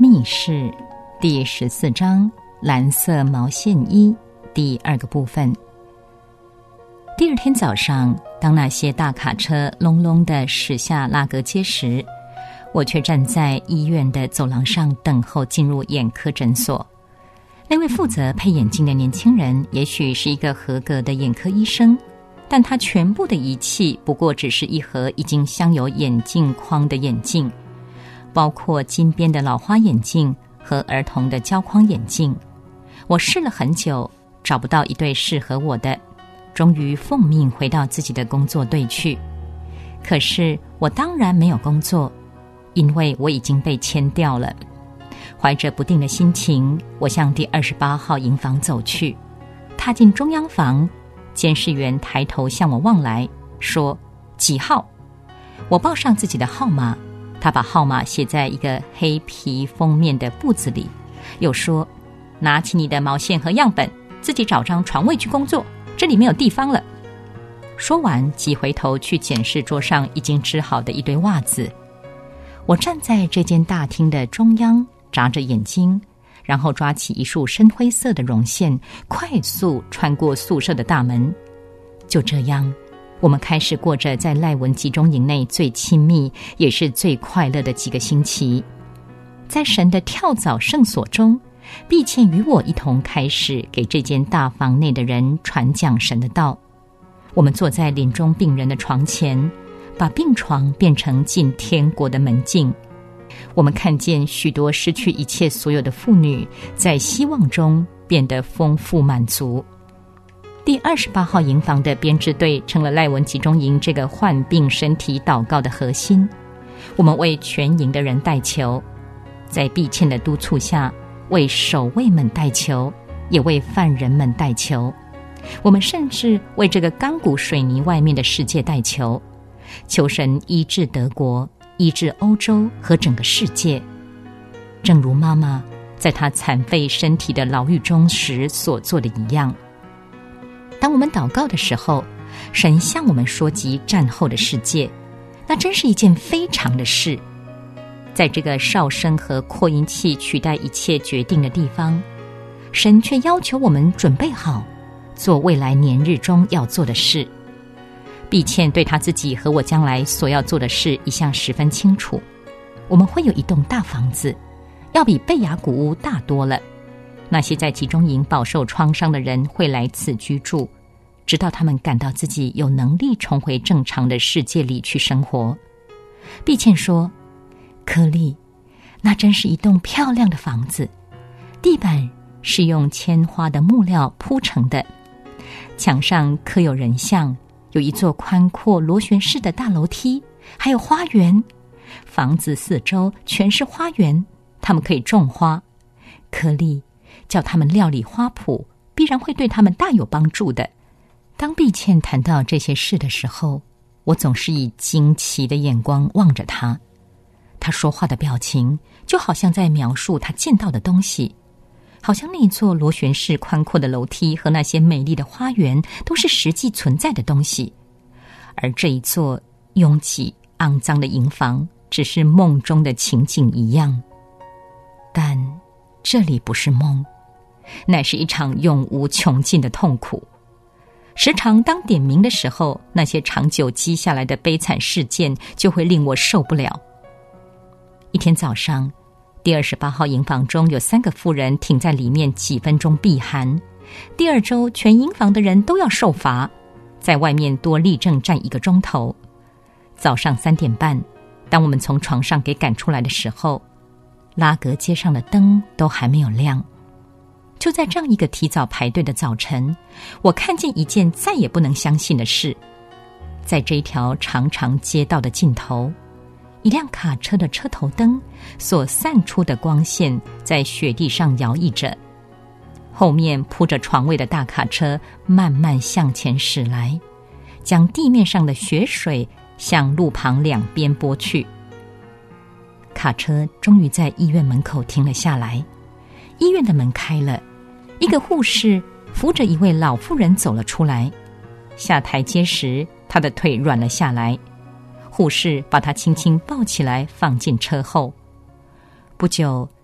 密室第14章蓝色毛线衣第2个部分。第二天早上，当那些大卡车隆隆地驶下拉格街时，我却站在医院的走廊上等候进入眼科诊所。那位负责配眼镜的年轻人也许是一个合格的眼科医生，但他全部的仪器不过只是一盒已经镶有眼镜框的眼镜，包括金边的老花眼镜和儿童的胶框眼镜。我试了很久，找不到一对适合我的，终于奉命回到自己的工作队去。可是我当然没有工作，因为我已经被签掉了。怀着不定的心情，我向第28号营房走去。踏进中央房，监视员抬头向我望来，说：“几号？”我报上自己的号码，他把号码写在一个黑皮封面的簿子里，又说：“拿起你的毛线和样本，自己找张床位去工作，这里没有地方了。”说完，即回头去检视桌上已经织好的一堆袜子。我站在这间大厅的中央，眨着眼睛，然后抓起一束深灰色的绒线，快速穿过宿舍的大门。就这样，我们开始过着在赖文集中营内最亲密也是最快乐的几个星期。在神的跳蚤圣所中，毕倩与我一同开始给这间大房内的人传讲神的道。我们坐在临终病人的床前，把病床变成进天国的门径。我们看见许多失去一切所有的妇女在希望中变得丰富满足。第28号营房的编制队成了赖文集中营这个患病身体祷告的核心。我们为全营的人代求，在毕倩的督促下，为守卫们代求，也为犯人们代求。我们甚至为这个钢骨水泥外面的世界代求，求神医治德国，医治欧洲和整个世界。正如妈妈在她残废身体的牢狱中时所做的一样。当我们祷告的时候，神向我们说及战后的世界，那真是一件非常的事。在这个哨声和扩音器取代一切决定的地方，神却要求我们准备好做未来年日中要做的事。毕倩对她自己和我将来所要做的事一向十分清楚。我们会有一栋大房子，要比贝雅古屋大多了。那些在集中营饱受创伤的人会来此居住，直到他们感到自己有能力重回正常的世界里去生活。毕倩说：“柯利，那真是一栋漂亮的房子，地板是用铅花的木料铺成的，墙上刻有人像，有一座宽阔螺旋式的大楼梯，还有花园。房子四周全是花园，他们可以种花。柯利，叫他们料理花圃，必然会对他们大有帮助的。”当毕倩谈到这些事的时候，我总是以惊奇的眼光望着她。她说话的表情就好像在描述她见到的东西，好像那座螺旋式宽阔的楼梯和那些美丽的花园都是实际存在的东西，而这一座拥挤肮脏的营房只是梦中的情景一样。但这里不是梦，乃是一场永无穷尽的痛苦。时常当点名的时候，那些长久积下来的悲惨事件就会令我受不了。一天早上，第28号营房中有3个妇人停在里面几分钟避寒。第2周全营房的人都要受罚，在外面多立正站1个钟头。早上3点半，当我们从床上给赶出来的时候，拉格街上的灯都还没有亮。就在这样一个提早排队的早晨，我看见一件再也不能相信的事。在这一条长长街道的尽头，一辆卡车的车头灯所散出的光线在雪地上摇曳着。后面铺着床位的大卡车慢慢向前驶来，将地面上的雪水向路旁两边拨去。卡车终于在医院门口停了下来，医院的门开了，一个护士扶着一位老妇人走了出来。下台阶时，她的腿软了下来，护士把她轻轻抱起来放进车后。不久，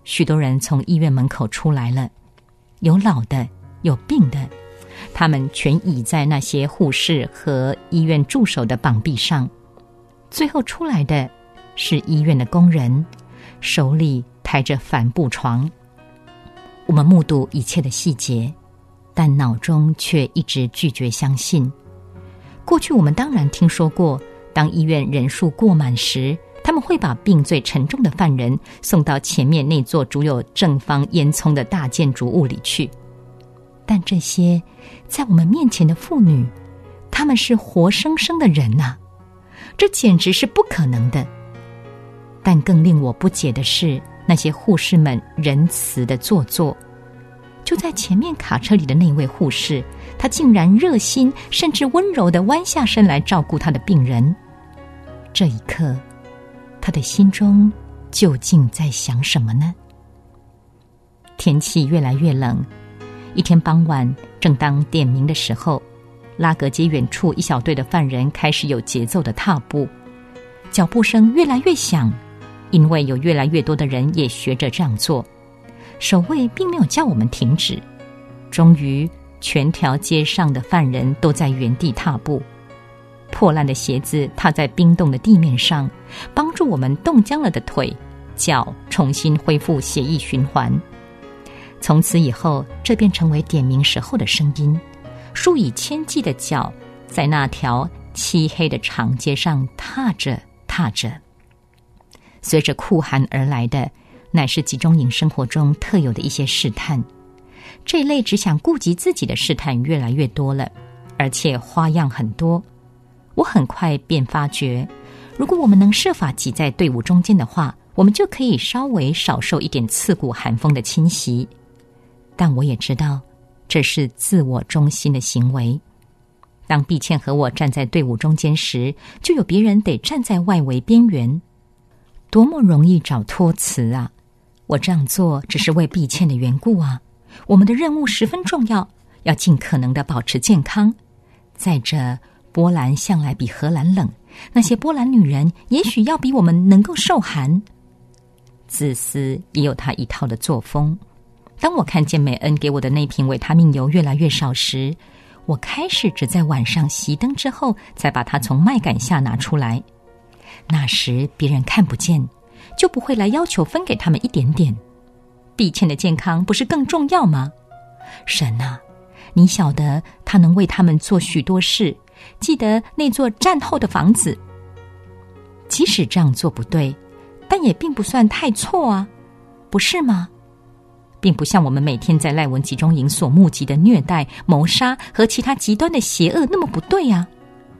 许多人从医院门口出来了，有老的，有病的，他们全倚在那些护士和医院助手的膀臂上。最后出来的是医院的工人，手里抬着帆布床。我们目睹一切的细节，但脑中却一直拒绝相信。过去我们当然听说过，当医院人数过满时，他们会把病最沉重的犯人送到前面那座筑有正方烟囱的大建筑物里去。但这些在我们面前的妇女，她们是活生生的人啊，这简直是不可能的。但更令我不解的是，那些护士们仁慈的做作。就在前面卡车里的那位护士，她竟然热心甚至温柔地弯下身来照顾她的病人。这一刻，她的心中究竟在想什么呢？天气越来越冷，一天傍晚，正当点名的时候，拉格街远处一小队的犯人开始有节奏的踏步，脚步声越来越响，因为有越来越多的人也学着这样做。守卫并没有叫我们停止，终于全条街上的犯人都在原地踏步，破烂的鞋子踏在冰冻的地面上，帮助我们冻僵了的腿脚重新恢复血液循环。从此以后，这便成为点名时候的声音，数以千计的脚在那条漆黑的长街上踏着踏着。随着酷寒而来的乃是集中营生活中特有的一些试探，这一类只想顾及自己的试探越来越多了，而且花样很多。我很快便发觉，如果我们能设法挤在队伍中间的话，我们就可以稍微少受一点刺骨寒风的侵袭。但我也知道，这是自我中心的行为。当毕倩和我站在队伍中间时，就有别人得站在外围边缘。多么容易找托词啊！我这样做只是为毕倩的缘故啊。我们的任务十分重要，要尽可能的保持健康。再者，波兰向来比荷兰冷，那些波兰女人也许要比我们能够受寒。自私也有她一套的作风。当我看见美恩给我的那瓶维他命油越来越少时，我开始只在晚上熄灯之后才把它从麦秆下拿出来。那时别人看不见，就不会来要求分给他们一点点。毕倩的健康不是更重要吗？神啊，你晓得他能为他们做许多事，记得那座战后的房子。即使这样做不对，但也并不算太错啊，不是吗？并不像我们每天在赖文集中营所目击的虐待、谋杀和其他极端的邪恶那么不对啊！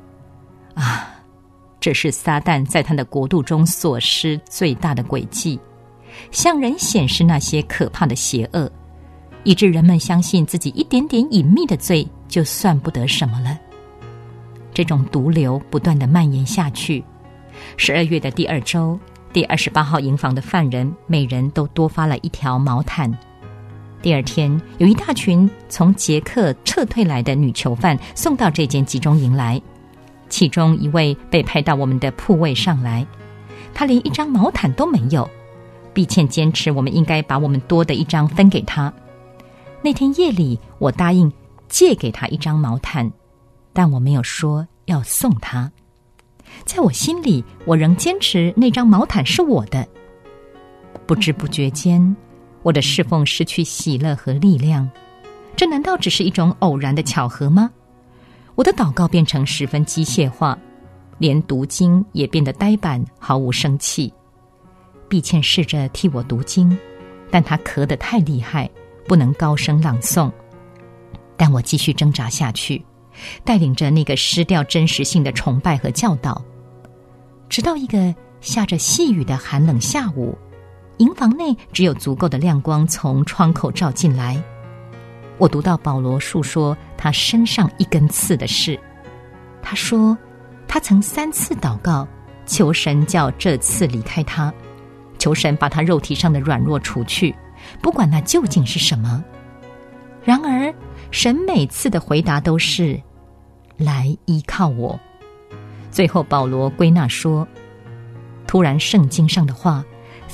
这是撒旦在他的国度中所施最大的诡计，向人显示那些可怕的邪恶，以致人们相信自己一点点隐秘的罪就算不得什么了。这种毒瘤不断地蔓延下去。12月的第2周，第28号营房的犯人每人都多发了一条毛毯。第二天，有一大群从捷克撤退来的女囚犯送到这间集中营来，其中一位被派到我们的铺位上来，他连一张毛毯都没有。毕倩坚持我们应该把我们多的一张分给他。那天夜里，我答应借给他一张毛毯，但我没有说要送他。在我心里，我仍坚持那张毛毯是我的。不知不觉间，我的侍奉失去喜乐和力量，这难道只是一种偶然的巧合吗？我的祷告变成十分机械化，连读经也变得呆板，毫无生气。毕倩试着替我读经，但她咳得太厉害，不能高声朗诵。但我继续挣扎下去，带领着那个失掉真实性的崇拜和教导，直到一个下着细雨的寒冷下午，营房内只有足够的亮光从窗口照进来。我读到保罗述说他身上一根刺的事。他说他曾3次祷告，求神叫这刺离开他，求神把他肉体上的软弱除去，不管那究竟是什么。然而神每次的回答都是来依靠我。最后保罗归纳说，突然圣经上的话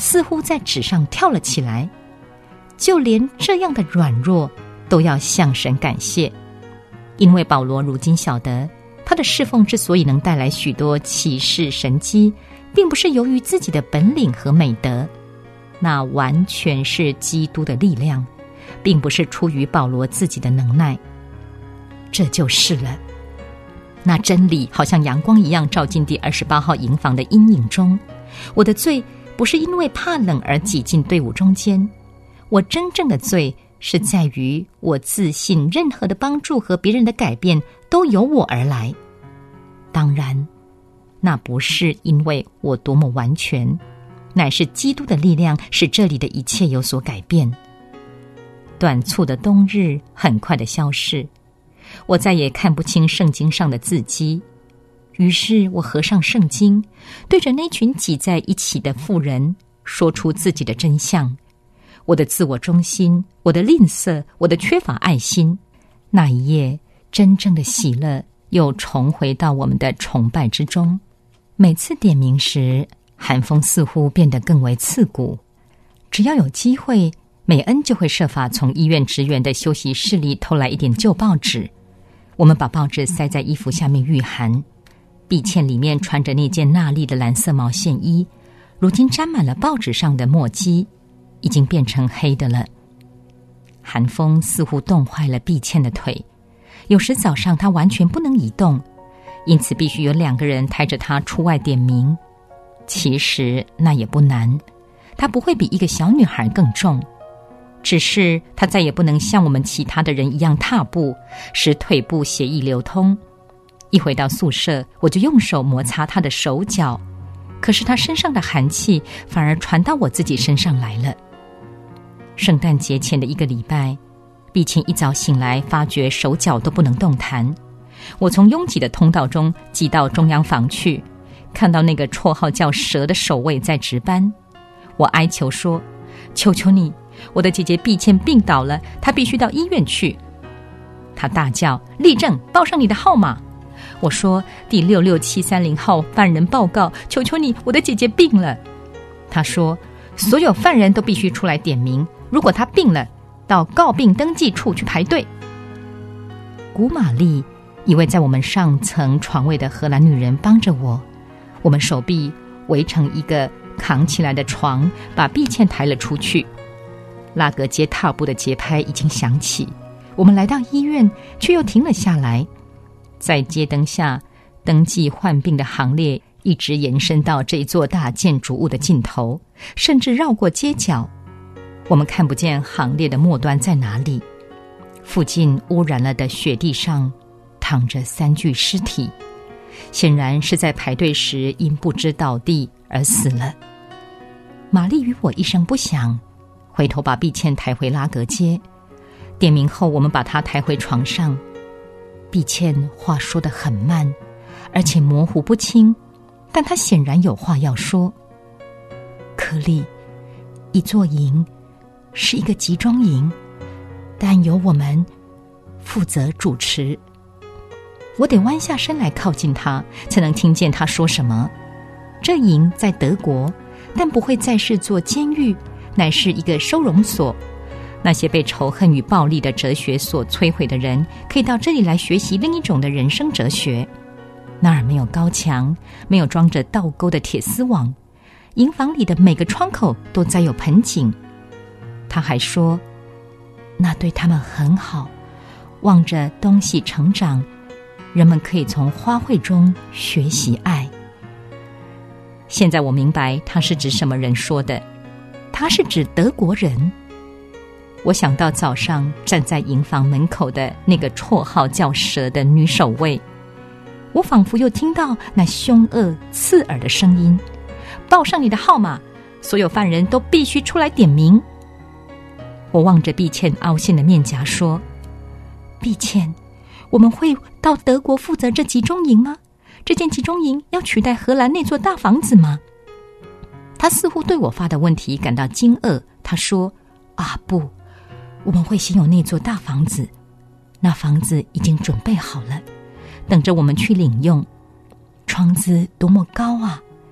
似乎在纸上跳了起来。就连这样的软弱都要向神感谢，因为保罗如今晓得，他的侍奉之所以能带来许多奇事神迹，并不是由于自己的本领和美德，那完全是基督的力量，并不是出于保罗自己的能耐。这就是了。那真理好像阳光一样照进第28号营房的阴影中。我的罪不是因为怕冷而挤进队伍中间，我真正的罪是在于我自信任何的帮助和别人的改变都由我而来。当然，那不是因为我多么完全，乃是基督的力量使这里的一切有所改变。短促的冬日很快的消逝，我再也看不清圣经上的字迹。于是我合上圣经，对着那群挤在一起的妇人说出自己的真相，我的自我中心，我的吝啬，我的缺乏爱心。那一夜，真正的喜乐又重回到我们的崇拜之中。每次点名时，寒风似乎变得更为刺骨。只要有机会，美恩就会设法从医院职员的休息室里偷来一点旧报纸。我们把报纸塞在衣服下面御寒。碧倩里面穿着那件娜丽的蓝色毛线衣，如今沾满了报纸上的墨迹，已经变成黑的了。寒风似乎冻坏了碧倩的腿，有时早上她完全不能移动，因此必须有2个人抬着她出外点名。其实那也不难，她不会比一个小女孩更重，只是她再也不能像我们其他的人一样踏步，使腿部血液流通。一回到宿舍，我就用手摩擦她的手脚，可是她身上的寒气反而传到我自己身上来了。圣诞节前的1个礼拜，碧倩一早醒来，发觉手脚都不能动弹。我从拥挤的通道中挤到中央房去，看到那个绰号叫蛇的守卫在值班。我哀求说：求求你，我的姐姐碧倩病倒了，她必须到医院去。她大叫：立正，报上你的号码。我说：第66730号犯人报告，求求你，我的姐姐病了。他说：所有犯人都必须出来点名，如果他病了，到告病登记处去排队。古玛丽，一位在我们上层床位的荷兰女人帮着我，我们手臂围成一个扛起来的床，把碧倩抬了出去。拉格街踏步的节拍已经响起，我们来到医院，却又停了下来。在街灯下，登记患病的行列一直延伸到这座大建筑物的尽头，甚至绕过街角。我们看不见行列的末端在哪里。附近污染了的雪地上躺着3具尸体，显然是在排队时因不知倒地而死了。玛丽与我一声不响，回头把碧倩抬回拉格街。点名后，我们把她抬回床上。碧倩话说得很慢，而且模糊不清，但她显然有话要说。柯利，一座营是一个集中营，但由我们负责主持。我得弯下身来靠近她，才能听见她说什么。这营在德国，但不会再是座监狱，乃是一个收容所。那些被仇恨与暴力的哲学所摧毁的人，可以到这里来学习另一种的人生哲学。那儿没有高墙，没有装着倒钩的铁丝网，营房里的每个窗口都栽有盆景。他还说，那对他们很好，望着东西成长，人们可以从花卉中学习爱。现在我明白他是指什么人说的，他是指德国人。我想到早上站在营房门口的那个绰号叫蛇的女守卫，我仿佛又听到那凶恶刺耳的声音：报上你的号码，所有犯人都必须出来点名。我望着碧倩凹陷的面颊说：碧倩，我们会到德国负责这集中营吗？这间集中营要取代荷兰那座大房子吗？她似乎对我发的问题感到惊愕，她说：啊，不，我们会先有那座大房子，那房子已经准备好了，等着我们去领用。窗子多么高啊！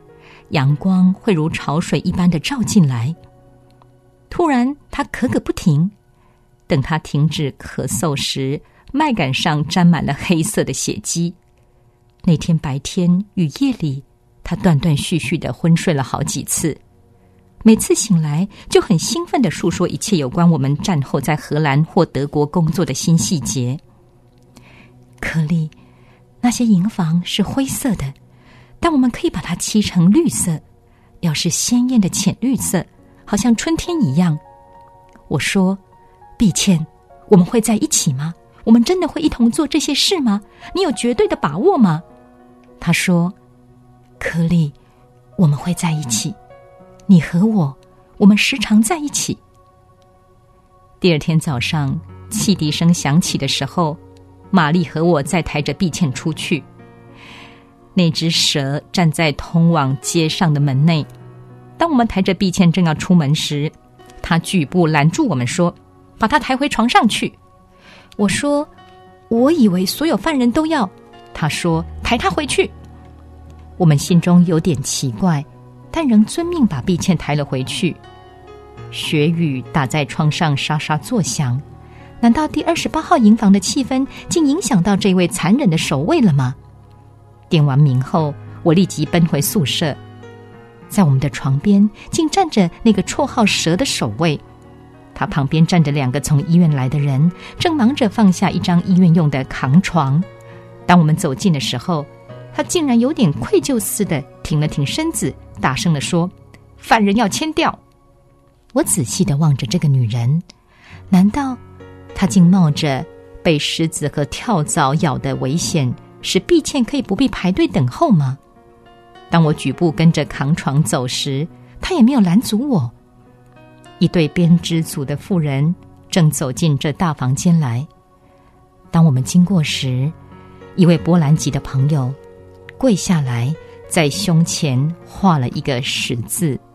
阳光会如潮水一般的照进来。突然他咳个不停，等他停止咳嗽时，麦秆上沾满了黑色的血迹。那天白天与夜里，他断断续续地昏睡了好几次，每次醒来就很兴奋地述说一切有关我们战后在荷兰或德国工作的新细节。柯利，那些营房是灰色的，但我们可以把它漆成绿色，要是鲜艳的浅绿色，好像春天一样。我说，碧倩，我们会在一起吗？我们真的会一同做这些事吗？你有绝对的把握吗？他说，柯利，我们会在一起，你和我们时常在一起。第二天早上，汽笛声响起的时候，玛丽和我再抬着碧倩出去。那只蛇站在通往街上的门内，当我们抬着碧倩正要出门时，他举步拦住我们说，把她抬回床上去。我说，我以为所有犯人都要。他说，抬她回去。我们心中有点奇怪，但仍遵命把碧倩抬了回去。雪雨打在窗上沙沙作响，难道第28号营房的气氛竟影响到这位残忍的守卫了吗？点完名后，我立即奔回宿舍，在我们的床边竟站着那个绰号蛇的守卫，他旁边站着2个从医院来的人，正忙着放下一张医院用的扛床。当我们走近的时候，他竟然有点愧疚似的挺了挺身子，大声地说，犯人要牵掉。我仔细地望着这个女人，难道她竟冒着被狮子和跳蚤咬的危险，使碧倩可以不必排队等候吗？当我举步跟着扛床走时，她也没有拦阻我。一对编织组的妇人正走进这大房间来。当我们经过时，一位波兰籍的朋友跪下来，在胸前画了一个10字。